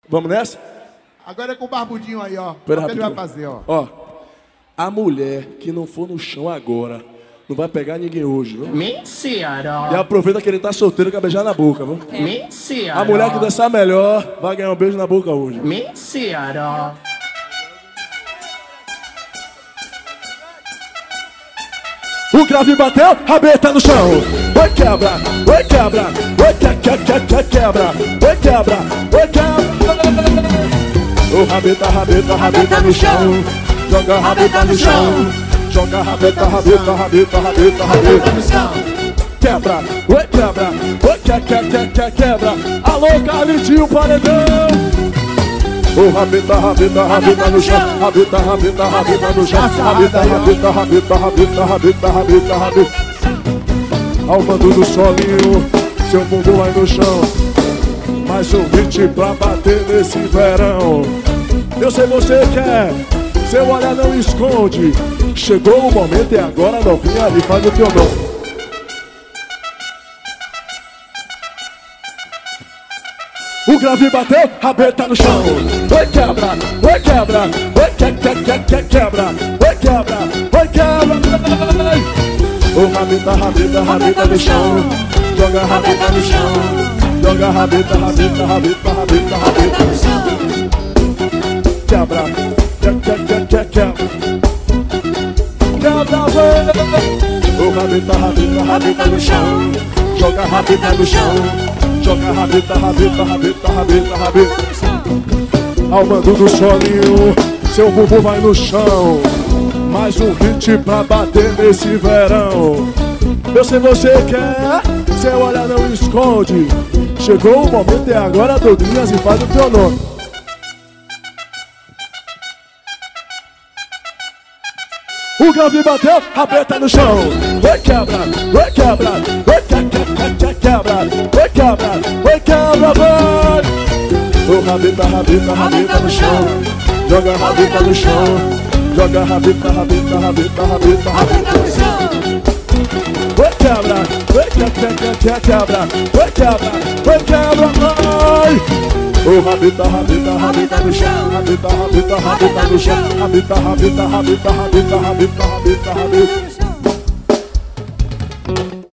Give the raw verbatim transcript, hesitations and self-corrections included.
Vamos nessa? Agora é com o barbudinho aí, ó. Pera O que ele vai rapidinho. fazer, ó. Ó, a mulher que não for no chão agora não vai pegar ninguém hoje, viu? Mentira. E aproveita que ele tá solteiro pra beijar na boca, viu? Mentira. A mulher que dançar melhor vai ganhar um beijo na boca hoje. Mentira. O grave bateu, rabeta no chão. Oi quebra, oi quebra, oi que, que, que, que, quebra. Oi quebra, oi quebra. O rabeta, rabeta, rabeta no chão. Joga a rabeta no chão. Joga a rabeta, rabeta, rabeta, rabeta, rabeta no chão. Quebra, oi quebra, oi que, que, que, que, quebra. Alô, Carlitinho Paredão. O rabeta, rabeta, rabeta no chão. Rabeta, rabeta, rabeta no chão. Rabeta, rabeta, rabeta, rabeta, rabeta, rabeta, rabeta. Ao mando do solinho, seu bumbum vai no chão. Mais um hit pra bater nesse verão. Eu sei você quer, seu olhar não esconde. Chegou o momento e agora novinha ali faz o teu nome. O grave bateu, rabeta no chão. Oi quebra, oi quebra, oi que, que, que, que, quebra. Oi quebra, oi quebra. O rabeta, rabeta, rabeta no chão. Joga a rabeta no chão. Joga a rabeta, rabeta, rabeta, rabeta, rabeta no chão. Quebra, que, que, que, que, quebra. Quebra, vai. O rabeta, rabeta, rabeta no chão. Joga a rabeta no chão. Joga a rabeta, rabeta, rabeta, rabeta, rabeta. Ao mando do solinho, seu bumbum vai no chão. Mais um hit pra bater nesse verão. Eu sei você quer, seu olhar não esconde. Chegou o momento e agora, Douglinhas, e faz o teu nome. O grave bateu, rabeta no chão. Oi quebra, oi quebra, oi que, que, que, que, quebra. Oi quebra, oi quebra, vai. O rabeta, rabeta, rabeta no chão. Joga a rabeta no chão. Joga a rabeta, rabeta, rabeta, rabeta, rabeta no chão. Oi quebra, oi que, que, que, que, quebra. Oi quebra, oi quebra, vai. O rabeta, rabeta, rabeta no chão. Rabeta, rabeta, rabeta no chão. Rabeta, rabeta, rabeta, rabeta, rabeta, rabeta, rabeta.